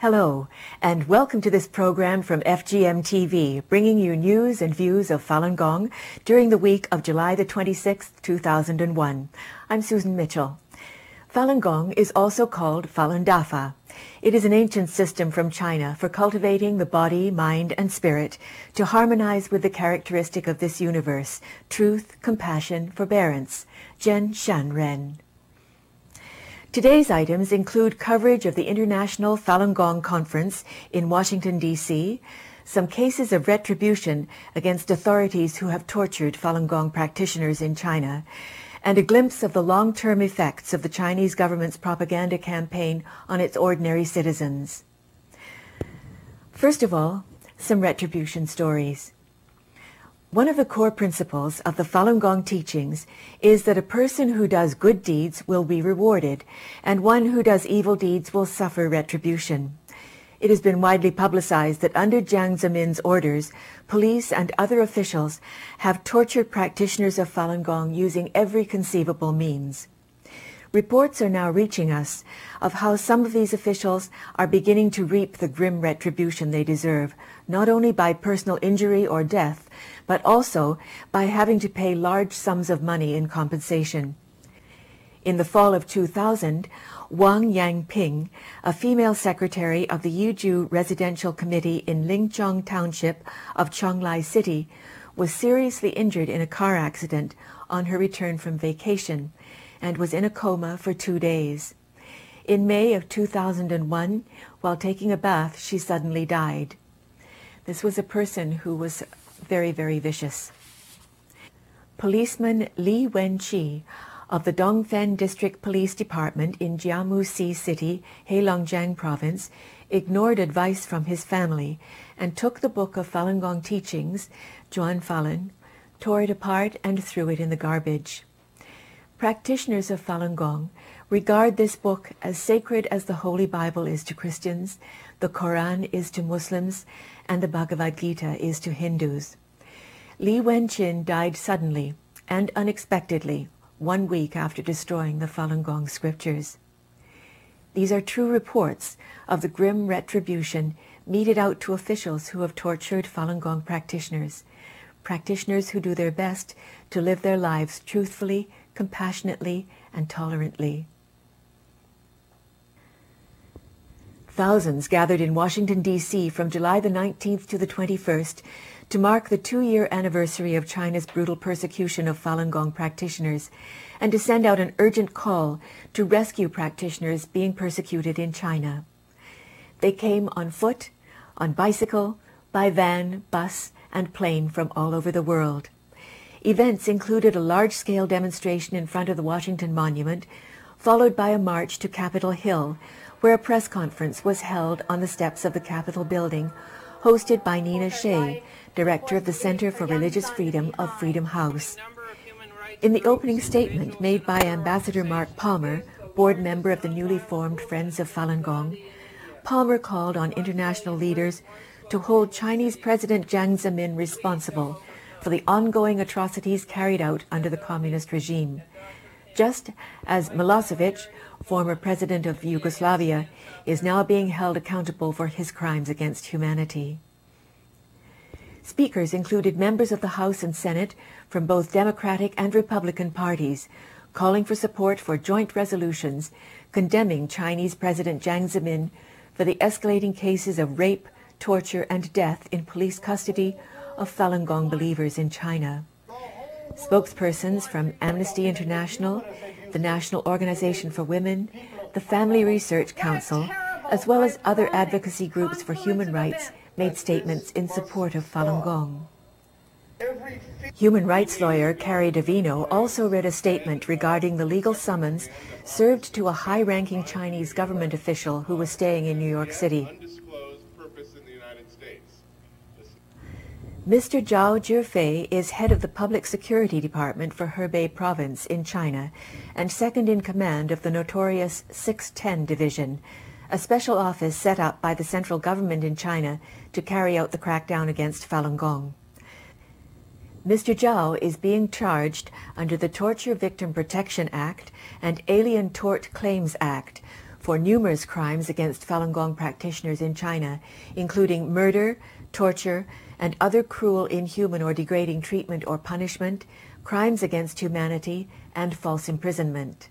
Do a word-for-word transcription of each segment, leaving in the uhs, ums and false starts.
Hello, and welcome to this program from F G M T V, bringing you news and views of Falun Gong during the week of July the twenty-sixth, two thousand one. I'm Susan Mitchell. Falun Gong is also called Falun Dafa. It is an ancient system from China for cultivating the body, mind, and spirit to harmonize with the characteristic of this universe, truth, compassion, forbearance, Zhen Shan Ren. Today's items include coverage of the International Falun Gong Conference in Washington, D C, some cases of retribution against authorities who have tortured Falun Gong practitioners in China, and a glimpse of the long-term effects of the Chinese government's propaganda campaign on its ordinary citizens. First of all, some retribution stories. One of the core principles of the Falun Gong teachings is that a person who does good deeds will be rewarded, and one who does evil deeds will suffer retribution. It has been widely publicized that under Jiang Zemin's orders, police and other officials have tortured practitioners of Falun Gong using every conceivable means. Reports are now reaching us of how some of these officials are beginning to reap the grim retribution they deserve, not only by personal injury or death, but also by having to pay large sums of money in compensation. In the fall of two thousand, Wang Yangping, a female secretary of the Yuzhou Residential Committee in Lingchong Township of Chonglai City, was seriously injured in a car accident on her return from vacation and was in a coma for two days. In May of two thousand one, while taking a bath, she suddenly died. This was a person who was very, very vicious. Policeman Li Wenqi of the Dongfen District Police Department in Jiamusi City, Heilongjiang Province, ignored advice from his family and took the book of Falun Gong teachings, Zhuan Falun, tore it apart and threw it in the garbage. Practitioners of Falun Gong regard this book as sacred as the Holy Bible is to Christians, the Quran is to Muslims, and the Bhagavad Gita is to Hindus. Li Wenqin died suddenly and unexpectedly one week after destroying the Falun Gong scriptures. These are true reports of the grim retribution meted out to officials who have tortured Falun Gong practitioners, practitioners who do their best to live their lives truthfully, compassionately, and tolerantly. Thousands gathered in Washington, D C from July the nineteenth to the twenty-first to mark the two-year anniversary of China's brutal persecution of Falun Gong practitioners and to send out an urgent call to rescue practitioners being persecuted in China. They came on foot, on bicycle, by van, bus, and plane from all over the world. Events included a large-scale demonstration in front of the Washington Monument, followed by a march to Capitol Hill, where a press conference was held on the steps of the Capitol building, hosted by Nina Shea, director of the Center for Religious Freedom of Freedom House. In the opening statement made by Ambassador Mark Palmer, board member of the newly formed Friends of Falun Gong, Palmer called on international leaders to hold Chinese President Jiang Zemin responsible for the ongoing atrocities carried out under the communist regime, just as Milosevic, former president of Yugoslavia, is now being held accountable for his crimes against humanity. Speakers included members of the House and Senate from both Democratic and Republican parties, calling for support for joint resolutions condemning Chinese President Jiang Zemin for the escalating cases of rape, torture, and death in police custody of Falun Gong believers in China. Spokespersons from Amnesty International, the National Organization for Women, the Family Research Council, as well as other advocacy groups for human rights, made statements in support of Falun Gong. Human rights lawyer Carrie Davino also read a statement regarding the legal summons served to a high-ranking Chinese government official who was staying in New York City. Mister Zhao Zhifei is head of the Public Security Department for Hebei Province in China and second in command of the notorious six ten Division, a special office set up by the central government in China to carry out the crackdown against Falun Gong. Mister Zhao is being charged under the Torture Victim Protection Act and Alien Tort Claims Act for numerous crimes against Falun Gong practitioners in China, including murder, torture, and other cruel, inhuman, or degrading treatment or punishment, crimes against humanity, and false imprisonment.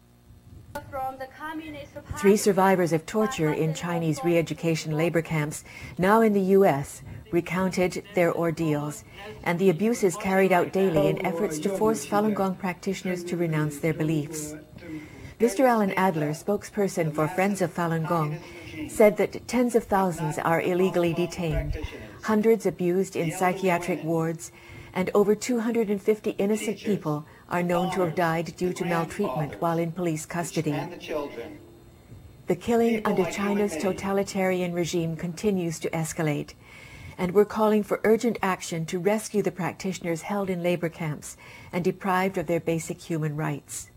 Three survivors of torture in Chinese re-education labor camps, now in the U S, recounted their ordeals and the abuses carried out daily in efforts to force Falun Gong practitioners to renounce their beliefs. Mister Alan Adler, spokesperson for Friends of Falun Gong, said that tens of thousands are illegally detained, hundreds abused in psychiatric wards, and over two hundred fifty innocent people are known to have died due to maltreatment while in police custody. The killing under China's totalitarian regime continues to escalate, and we're calling for urgent action to rescue the practitioners held in labor camps and deprived of their basic human rights.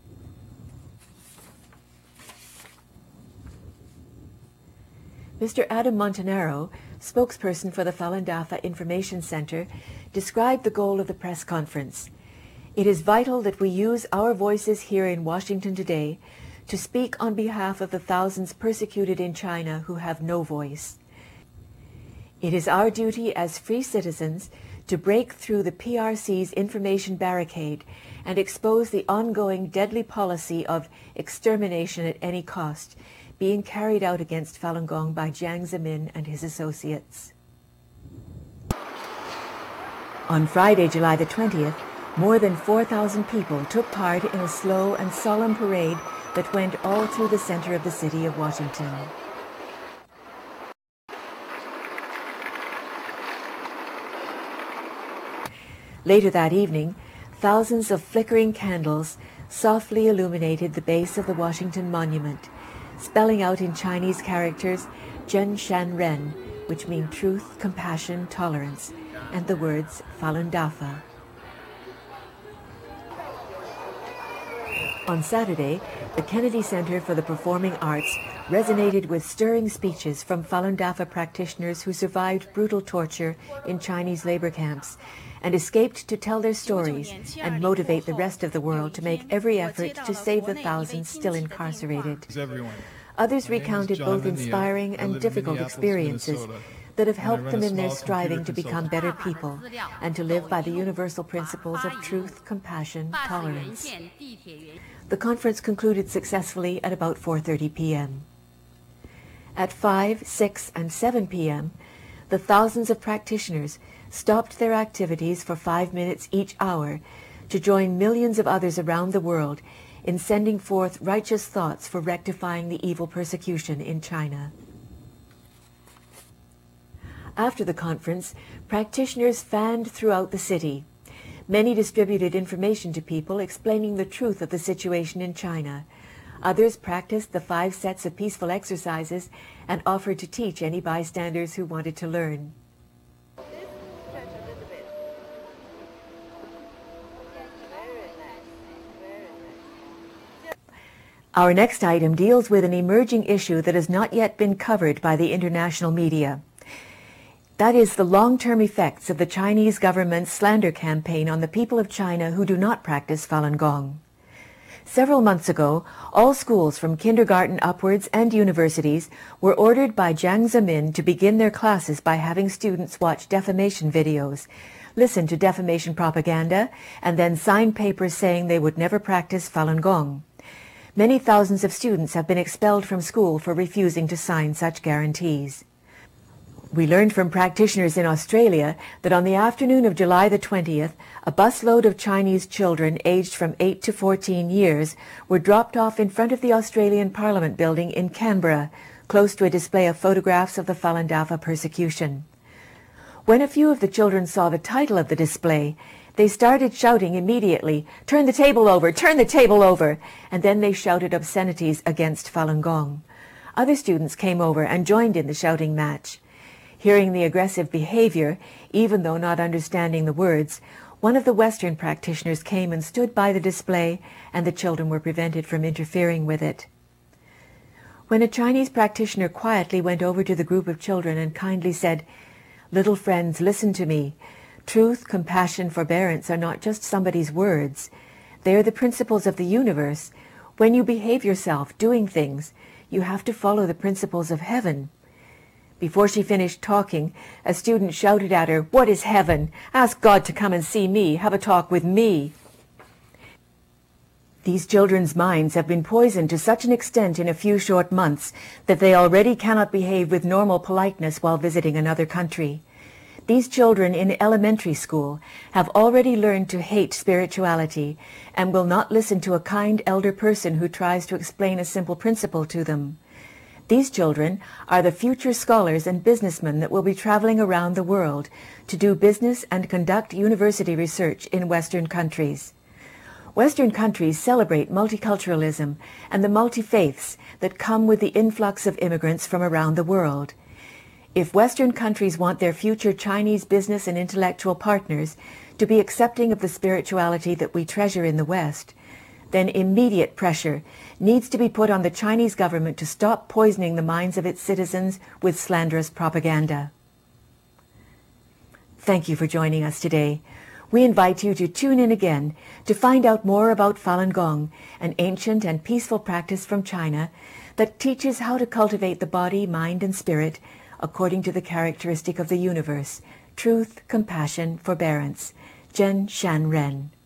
Mister Adam Montanaro, spokesperson for the Falun Dafa Information Center, described the goal of the press conference. It is vital that we use our voices here in Washington today to speak on behalf of the thousands persecuted in China who have no voice. It is our duty as free citizens to break through the P R C's information barricade and expose the ongoing deadly policy of extermination at any cost being carried out against Falun Gong by Jiang Zemin and his associates. On Friday, July the twentieth, more than four thousand people took part in a slow and solemn parade that went all through the center of the city of Washington. Later that evening, thousands of flickering candles softly illuminated the base of the Washington Monument, spelling out in Chinese characters Zhen Shan Ren, which mean truth, compassion, tolerance, and the words Falun Dafa. On Saturday, the Kennedy Center for the Performing Arts resonated with stirring speeches from Falun Dafa practitioners who survived brutal torture in Chinese labor camps and escaped to tell their stories and motivate the rest of the world to make every effort to save the thousands still incarcerated. Others recounted both inspiring and difficult experiences that have helped them in their striving to become better people and to live by the universal principles of truth, compassion, tolerance. The conference concluded successfully at about four thirty p m At five, six, and seven p m, the thousands of practitioners stopped their activities for five minutes each hour to join millions of others around the world in sending forth righteous thoughts for rectifying the evil persecution in China. After the conference, practitioners fanned throughout the city. Many distributed information to people explaining the truth of the situation in China. Others practiced the five sets of peaceful exercises and offered to teach any bystanders who wanted to learn. Our next item deals with an emerging issue that has not yet been covered by the international media. That is the long-term effects of the Chinese government's slander campaign on the people of China who do not practice Falun Gong. Several months ago, all schools from kindergarten upwards and universities were ordered by Jiang Zemin to begin their classes by having students watch defamation videos, listen to defamation propaganda, and then sign papers saying they would never practice Falun Gong. Many thousands of students have been expelled from school for refusing to sign such guarantees. We learned from practitioners in Australia that on the afternoon of July the twentieth, a busload of Chinese children aged from eight to fourteen years were dropped off in front of the Australian Parliament building in Canberra, close to a display of photographs of the Falun Dafa persecution. When a few of the children saw the title of the display, they started shouting immediately, "Turn the table over! Turn the table over!" And then they shouted obscenities against Falun Gong. Other students came over and joined in the shouting match. Hearing the aggressive behavior, even though not understanding the words, one of the Western practitioners came and stood by the display, and the children were prevented from interfering with it. When a Chinese practitioner quietly went over to the group of children and kindly said, "Little friends, listen to me. Truth, compassion, forbearance are not just somebody's words. They are the principles of the universe. When you behave yourself, doing things, You have to follow the principles of heaven." Before she finished talking, a student shouted at her, "What is heaven? Ask God to come and see me. Have a talk with me." These children's minds have been poisoned to such an extent in a few short months that they already cannot behave with normal politeness while visiting another country. These children in elementary school have already learned to hate spirituality and will not listen to a kind elder person who tries to explain a simple principle to them. These children are the future scholars and businessmen that will be traveling around the world to do business and conduct university research in Western countries. Western countries celebrate multiculturalism and the multi-faiths that come with the influx of immigrants from around the world. If Western countries want their future Chinese business and intellectual partners to be accepting of the spirituality that we treasure in the West, then immediate pressure needs to be put on the Chinese government to stop poisoning the minds of its citizens with slanderous propaganda. Thank you for joining us today. We invite you to tune in again to find out more about Falun Gong, an ancient and peaceful practice from China that teaches how to cultivate the body, mind, and spirit according to the characteristic of the universe: truth, compassion, forbearance. Jen Shan Ren.